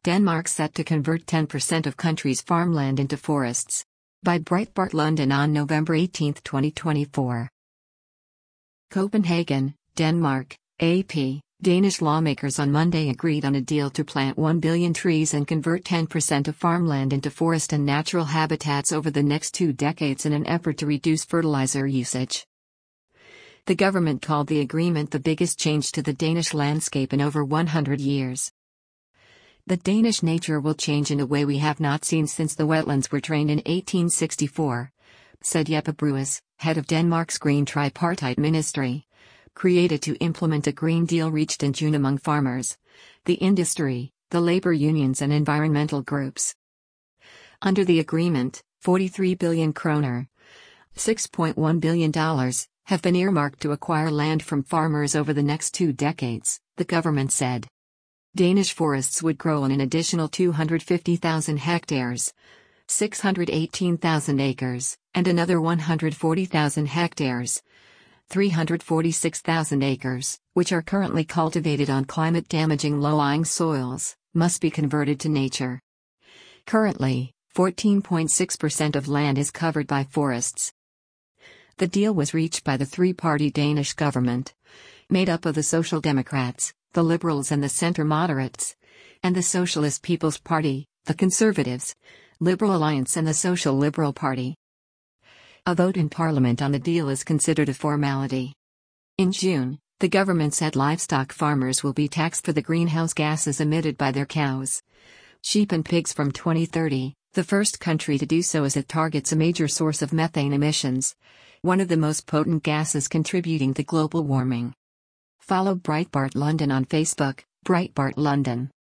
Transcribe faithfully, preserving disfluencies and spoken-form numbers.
Denmark set to convert ten percent of country's farmland into forests. By Breitbart London on November eighteenth, twenty twenty-four. Copenhagen, Denmark, A P. Danish lawmakers on Monday agreed on a deal to plant one billion trees and convert ten percent of farmland into forest and natural habitats over the next two decades in an effort to reduce fertilizer usage. The government called the agreement the biggest change to the Danish landscape in over one hundred years. The Danish nature will change in a way we have not seen since the wetlands were drained in eighteen sixty-four, said Jeppe Bruus, head of Denmark's Green Tripartite Ministry, created to implement a Green Deal reached in June among farmers, the industry, the labor unions and environmental groups. Under the agreement, forty-three billion kroner, six point one billion dollars, have been earmarked to acquire land from farmers over the next two decades, the government said. Danish forests would grow on an additional two hundred fifty thousand hectares, six hundred eighteen thousand acres, and another one hundred forty thousand hectares, three hundred forty-six thousand acres, which are currently cultivated on climate-damaging low-lying soils, must be converted to nature. Currently, fourteen point six percent of land is covered by forests. The deal was reached by the three-party Danish government, made up of the Social Democrats, the Liberals and the Centre-Moderates, and the Socialist People's Party, the Conservatives, Liberal Alliance and the Social Liberal Party. A vote in Parliament on the deal is considered a formality. In June, the government said livestock farmers will be taxed for the greenhouse gases emitted by their cows, sheep and pigs from twenty thirty, the first country to do so as it targets a major source of methane emissions, one of the most potent gases contributing to global warming. Follow Breitbart London on Facebook, Breitbart London.